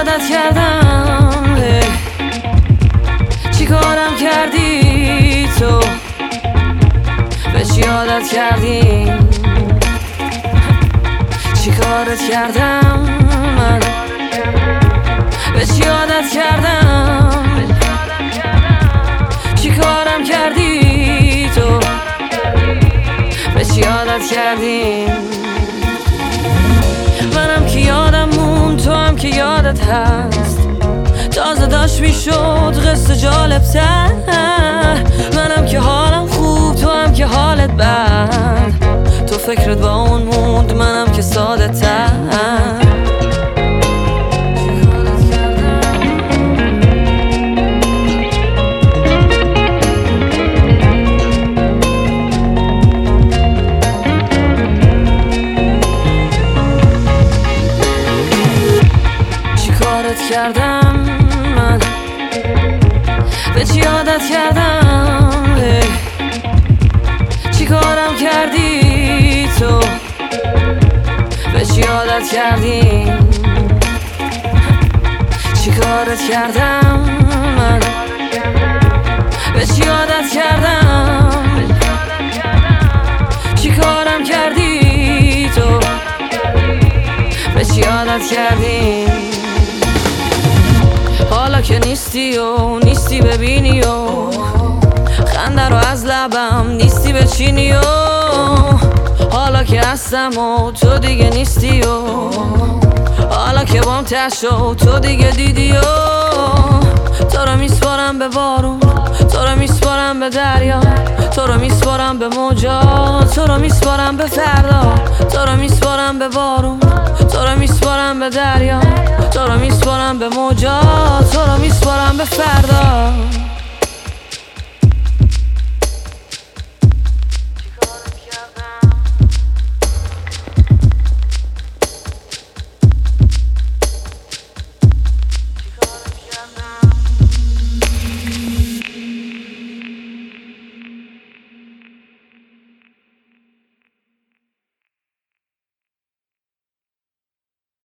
یادت کردم، چی کارم کردی تو، به چی یادت کردی، چی کارت کردم من، به چی یادت کردم، چی کارم کردی تو، به چی یادت کردی. منم که یادم مون، تو هم که یادت هست، تازه داشت میشد قصه جالب تر. منم که حالم خوب، تو هم که حالت بد، تو فکرت با اون موند، منم که ساده تر. کردم من، به چی یادت کردم، چی کارم کردی تو، به چی یادت کردی، چی کارت کردم من، به چی یادت کردم، چی کارم کردی تو، به چی یادت کردی. حالا که نیستی و نیستی ببینی و خنده رو از لبم نیستی بچینی و حالا که هستم و تو دیگه نیستی و حالا که بام تشت و تو دیگه دیدی و تو رو میسپارم به بارون، تو رو میسپارم به دریا، تو رو میسپارم به موجا، تو رو میسپارم به فردا، تو رو میسپارم به بارون، تو رو میسپارم به دریا، تو رو میسپارم به موجا، تو رو میسپارم به فردا.